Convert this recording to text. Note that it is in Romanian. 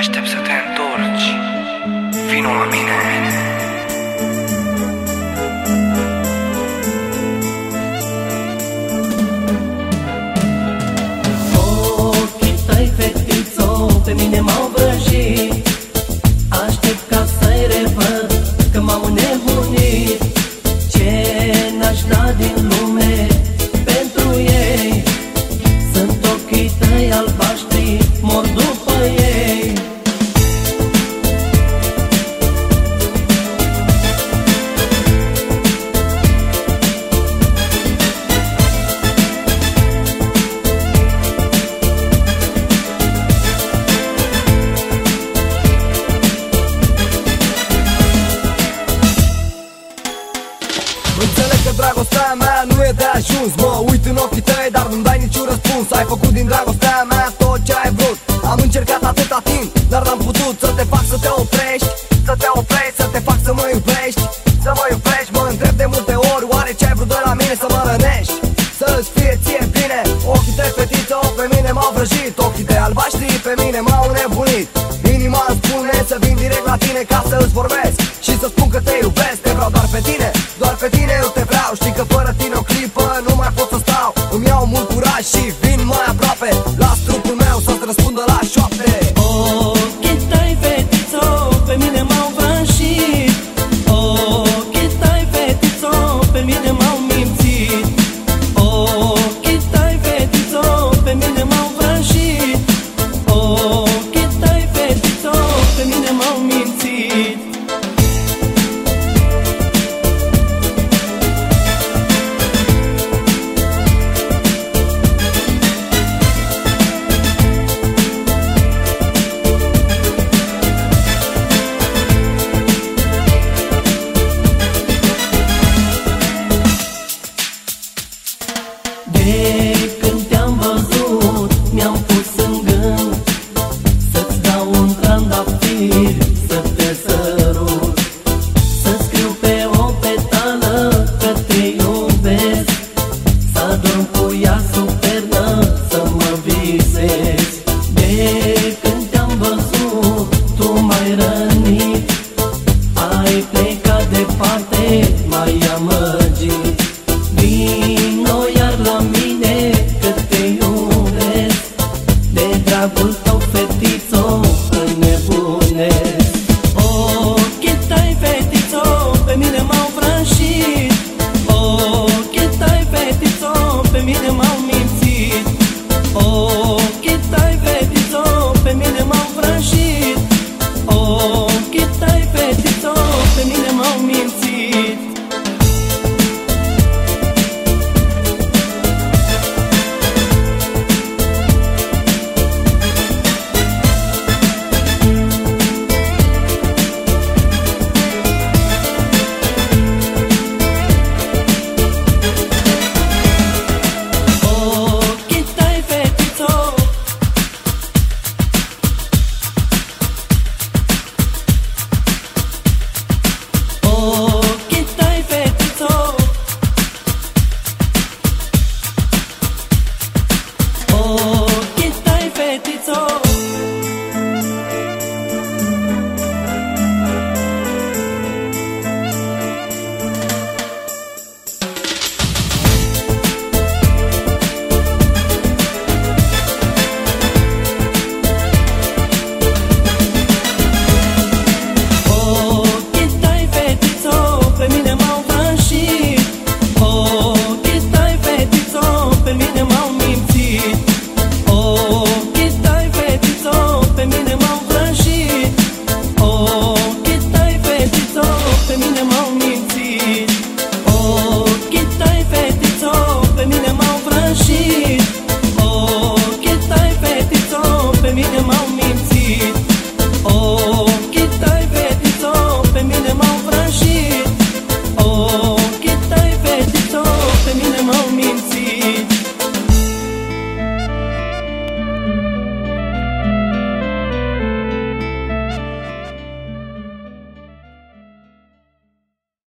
Aștept să te întorci. Vino la mine. Ochii tăi, fetițo, pe mine m-au vrăjit. Aștept ca să-i revăd, că m-au nebunit. Ce n-aș da din lume pentru ei. Sunt ochii tăi albaștri, mor după ei. Înțeleg că dragostea mea nu e de ajuns. Mă uit în ochii tăi, dar nu-mi dai niciun răspuns. Ai făcut din dragostea mea tot ce ai vrut. Am încercat atâta timp, dar n-am putut să te fac să te oprești. Să te oprești, să te fac să mă iubești. Să mă iubești, mă întreb de multe ori, oare ce ai vrut de la mine să mă rănești? Să-ți fie ție bine. Ochii tăi, fetițo, pe mine m-au vrăjit. Ochii tăi albaștri pe mine m-au nebunit. Inima îmi spune să vin direct la tine ca să-ți vorbesc.